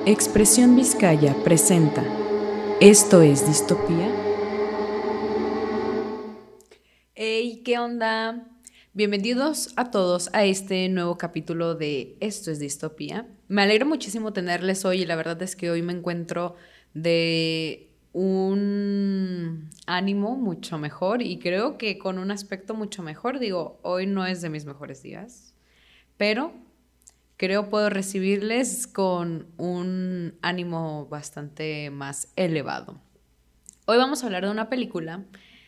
Expresión Vizcaya presenta ¿Esto es distopía? Hey, ¿qué onda? Bienvenidos a todos a este nuevo capítulo de Esto es distopía. Me alegra muchísimo tenerles hoy y la verdad es que hoy me encuentro de un ánimo mucho mejor y creo que con un aspecto mucho mejor. Digo, hoy no es de mis mejores días, pero creo puedo recibirles con un ánimo bastante más elevado. Hoy vamos a hablar de una película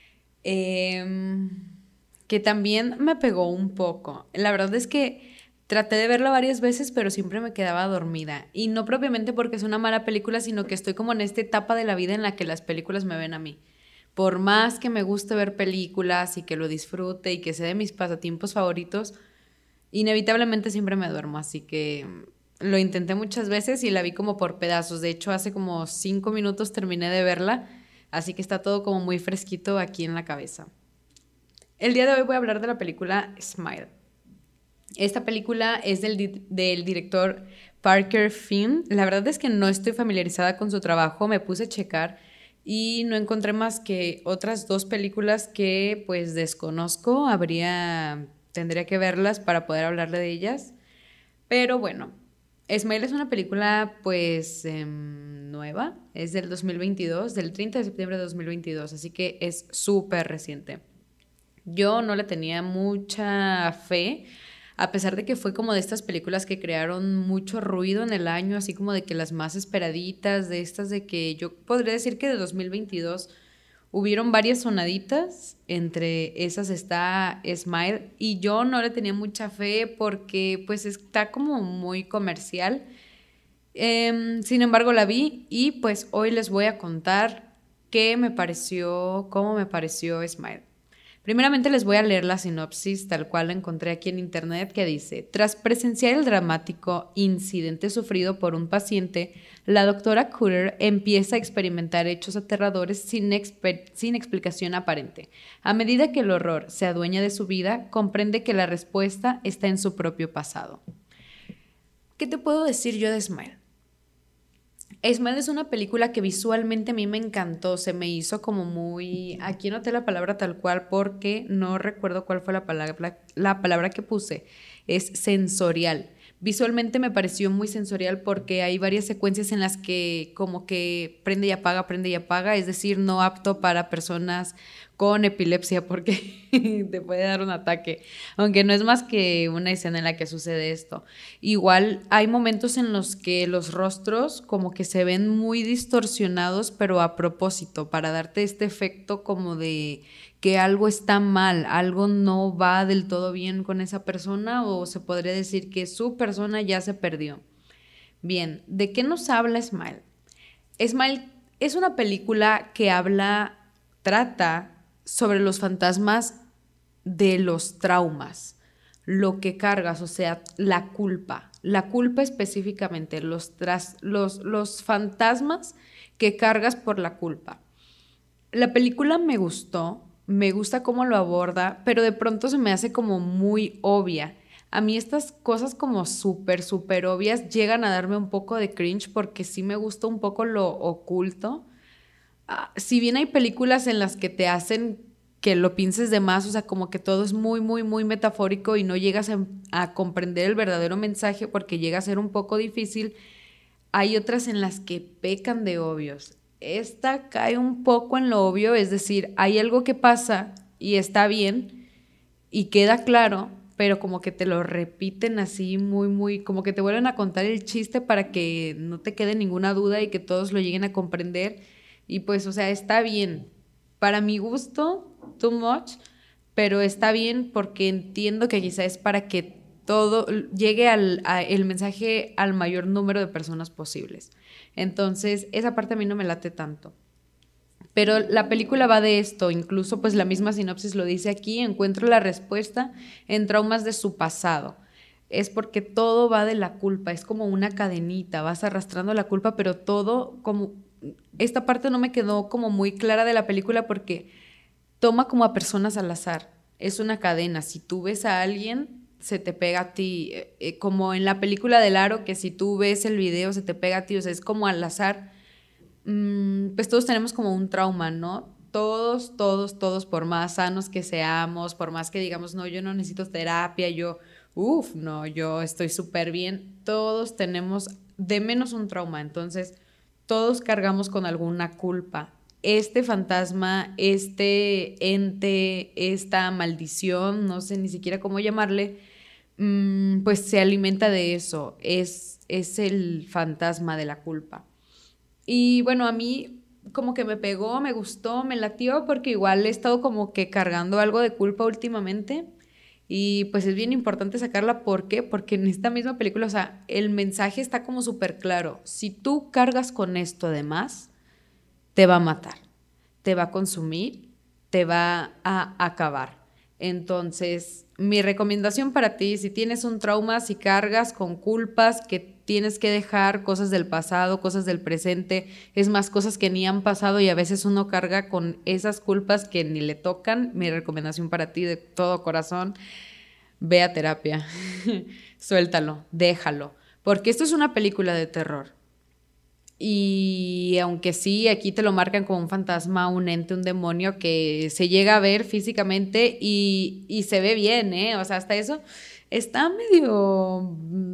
eh, que también me pegó un poco. La verdad es que traté de verla varias veces, pero siempre me quedaba dormida. Y no propiamente porque es una mala película, sino que estoy como en esta etapa de la vida en la que las películas me ven a mí. Por más que me guste ver películas y que lo disfrute y que sea de mis pasatiempos favoritos, inevitablemente siempre me duermo, así que lo intenté muchas veces y la vi como por pedazos. De hecho, hace como 5 minutos terminé de verla, así que está todo como muy fresquito aquí en la cabeza. El día de hoy voy a hablar de la película Smile. Esta película es del director Parker Finn. La verdad es que no estoy familiarizada con su trabajo, me puse a checar y no encontré más que otras dos películas que pues desconozco. Tendría que verlas para poder hablarle de ellas. Pero bueno, Smile es una película pues nueva, es del 2022, del 30 de septiembre de 2022, así que es súper reciente. Yo no le tenía mucha fe, a pesar de que fue como de estas películas que crearon mucho ruido en el año, así como de que las más esperaditas, de estas de que yo podría decir que de 2022 hubieron varias sonaditas, entre esas está Smile, y yo no le tenía mucha fe porque pues está como muy comercial. Sin embargo la vi y pues hoy les voy a contar cómo me pareció Smile. Primeramente les voy a leer la sinopsis tal cual la encontré aquí en internet que dice: tras presenciar el dramático incidente sufrido por un paciente, la doctora Cutter empieza a experimentar hechos aterradores sin explicación aparente. A medida que el horror se adueña de su vida, comprende que la respuesta está en su propio pasado. ¿Qué te puedo decir yo de Smile? Smile es una película que visualmente a mí me encantó, se me hizo como muy... Aquí noté la palabra tal cual porque no recuerdo cuál fue la palabra que puse. Es sensorial. Visualmente me pareció muy sensorial porque hay varias secuencias en las que como que prende y apaga, es decir, no apto para personas con epilepsia porque te puede dar un ataque, aunque no es más que una escena en la que sucede esto. Igual hay momentos en los que los rostros como que se ven muy distorsionados, pero a propósito, para darte este efecto como de que algo está mal, algo no va del todo bien con esa persona o se podría decir que su persona ya se perdió. Bien, ¿de qué nos habla Smile? Smile es una película que trata sobre los fantasmas de los traumas, lo que cargas, o sea, la culpa específicamente, los fantasmas que cargas por la culpa. La película me gusta cómo lo aborda, pero de pronto se me hace como muy obvia. A mí estas cosas como súper obvias llegan a darme un poco de cringe porque sí me gusta un poco lo oculto. Si bien hay películas en las que te hacen que lo pienses de más, o sea, como que todo es muy metafórico y no llegas a comprender el verdadero mensaje porque llega a ser un poco difícil, hay otras en las que pecan de obvios. Esta cae un poco en lo obvio, es decir, hay algo que pasa y está bien y queda claro, pero como que te lo repiten así como que te vuelven a contar el chiste para que no te quede ninguna duda y que todos lo lleguen a comprender. Y pues, o sea, está bien. Para mi gusto, too much, pero está bien porque entiendo que quizá es para que todo llegue el mensaje al mayor número de personas posibles. Entonces, esa parte a mí no me late tanto. Pero la película va de esto, incluso pues la misma sinopsis lo dice aquí: encuentro la respuesta en traumas de su pasado. Es porque todo va de la culpa, es como una cadenita, vas arrastrando la culpa, pero todo como... Esta parte no me quedó como muy clara de la película porque toma como a personas al azar, es una cadena. Si tú ves a alguien, se te pega a ti, como en la película del Aro, que si tú ves el video se te pega a ti, o sea, es como al azar. Pues todos tenemos como un trauma, ¿no? Todos, todos, todos, por más sanos que seamos, por más que digamos, no, yo no necesito terapia, no, yo estoy súper bien, todos tenemos de menos un trauma, entonces todos cargamos con alguna culpa. Este fantasma, este ente, esta maldición, no sé ni siquiera cómo llamarle, pues se alimenta de eso, es el fantasma de la culpa. Y bueno, a mí como que me pegó, me gustó, me latió, porque igual he estado como que cargando algo de culpa últimamente. Y pues es bien importante sacarla. ¿Por qué? Porque en esta misma película, o sea, el mensaje está como súper claro. Si tú cargas con esto además, te va a matar, te va a consumir, te va a acabar. Entonces, mi recomendación para ti, si tienes un trauma, si cargas con culpas que tienes que dejar, cosas del pasado, cosas del presente, es más, cosas que ni han pasado y a veces uno carga con esas culpas que ni le tocan, mi recomendación para ti de todo corazón, ve a terapia, suéltalo, déjalo, porque esto es una película de terror. Y aunque sí, aquí te lo marcan como un fantasma, un ente, un demonio que se llega a ver físicamente y se ve bien, ¿eh? O sea, hasta eso está medio...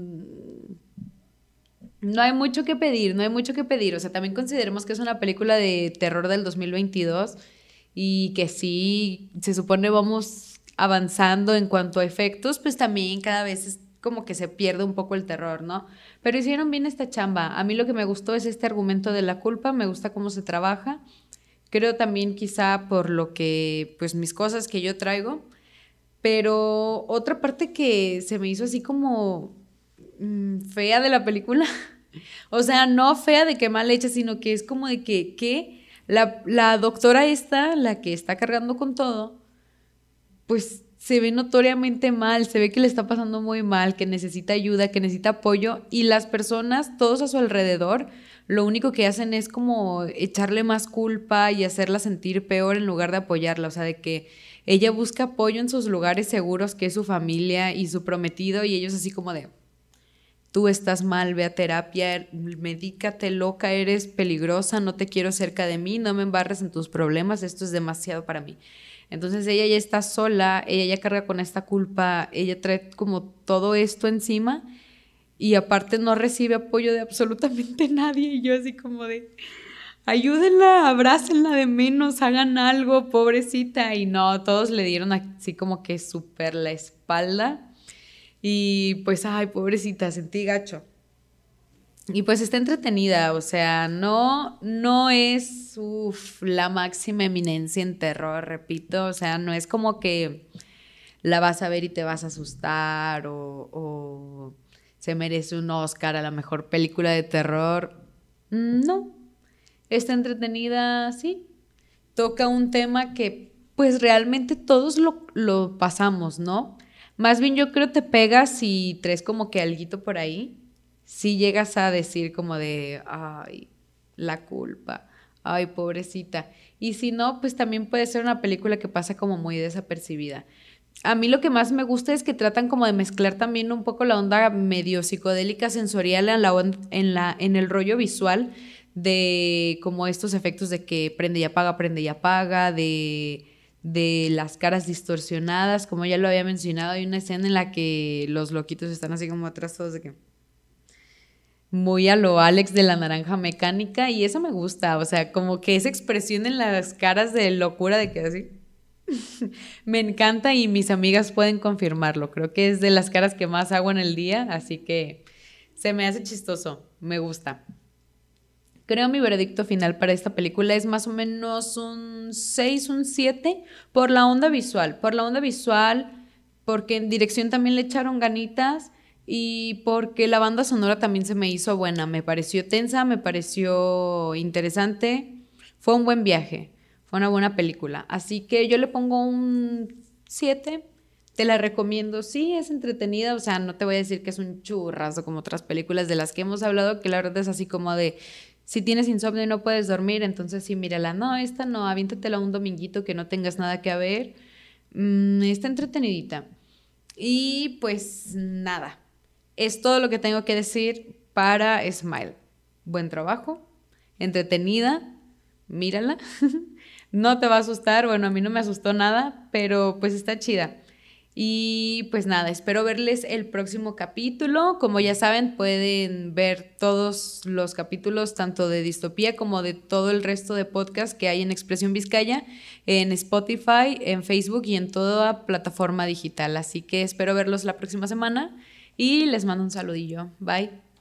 No hay mucho que pedir, no hay mucho que pedir. O sea, también consideremos que es una película de terror del 2022 y que sí, se supone vamos avanzando en cuanto a efectos, pues también cada vez es como que se pierde un poco el terror, ¿no? Pero hicieron bien esta chamba. A mí lo que me gustó es este argumento de la culpa, me gusta cómo se trabaja. Creo también quizá por lo que, pues mis cosas que yo traigo. Pero otra parte que se me hizo así como fea de la película, o sea, no fea de que mal hecha, sino que es como de que la doctora esta, la que está cargando con todo, pues se ve notoriamente mal, se ve que le está pasando muy mal, que necesita ayuda, que necesita apoyo y las personas, todos a su alrededor, lo único que hacen es como echarle más culpa y hacerla sentir peor en lugar de apoyarla, o sea, de que ella busca apoyo en sus lugares seguros, que es su familia y su prometido, y ellos así como de, tú estás mal, ve a terapia, medícate, loca, eres peligrosa, no te quiero cerca de mí, no me embarres en tus problemas, esto es demasiado para mí. Entonces ella ya está sola, ella ya carga con esta culpa, ella trae como todo esto encima y aparte no recibe apoyo de absolutamente nadie y yo así como de, ayúdenla, abrácenla de menos, hagan algo, pobrecita. Y no, todos le dieron así como que súper la espalda. Y pues, ay, pobrecita, sentí gacho. Y pues está entretenida, o sea, no es la máxima eminencia en terror, repito, o sea, no es como que la vas a ver y te vas a asustar o se merece un Oscar a la mejor película de terror. No, está entretenida, sí. Toca un tema que pues realmente todos lo pasamos, ¿no? Más bien yo creo te pegas y traes como que alguito por ahí. Si llegas a decir como de, ay, la culpa, ay, pobrecita. Y si no, pues también puede ser una película que pasa como muy desapercibida. A mí lo que más me gusta es que tratan como de mezclar también un poco la onda medio psicodélica sensorial en el rollo visual de como estos efectos de que prende y apaga, de las caras distorsionadas, como ya lo había mencionado, hay una escena en la que los loquitos están así como atrás todos de que muy a lo Alex de la Naranja Mecánica y eso me gusta, o sea, como que esa expresión en las caras de locura de que así me encanta y mis amigas pueden confirmarlo. Creo que es de las caras que más hago en el día, así que se me hace chistoso, me gusta. Creo mi veredicto final para esta película es más o menos un 6 un 7 por la onda visual, porque en dirección también le echaron ganitas y porque la banda sonora también se me hizo buena, me pareció tensa, me pareció interesante, fue un buen viaje, fue una buena película, así que yo le pongo un 7. Te la recomiendo, sí, es entretenida, o sea, no te voy a decir que es un churrazo como otras películas de las que hemos hablado, que la verdad es así como de, si tienes insomnio y no puedes dormir, entonces sí, mírala, no, esta no, aviéntatela un dominguito que no tengas nada que ver, está entretenidita. Y pues nada, es todo lo que tengo que decir para Smile. Buen trabajo, entretenida, mírala. No te va a asustar, bueno, a mí no me asustó nada, pero pues está chida. Y pues nada, espero verles el próximo capítulo. Como ya saben, pueden ver todos los capítulos, tanto de Distopía como de todo el resto de podcasts que hay en Expresión Vizcaya, en Spotify, en Facebook y en toda plataforma digital. Así que espero verlos la próxima semana y les mando un saludillo. Bye.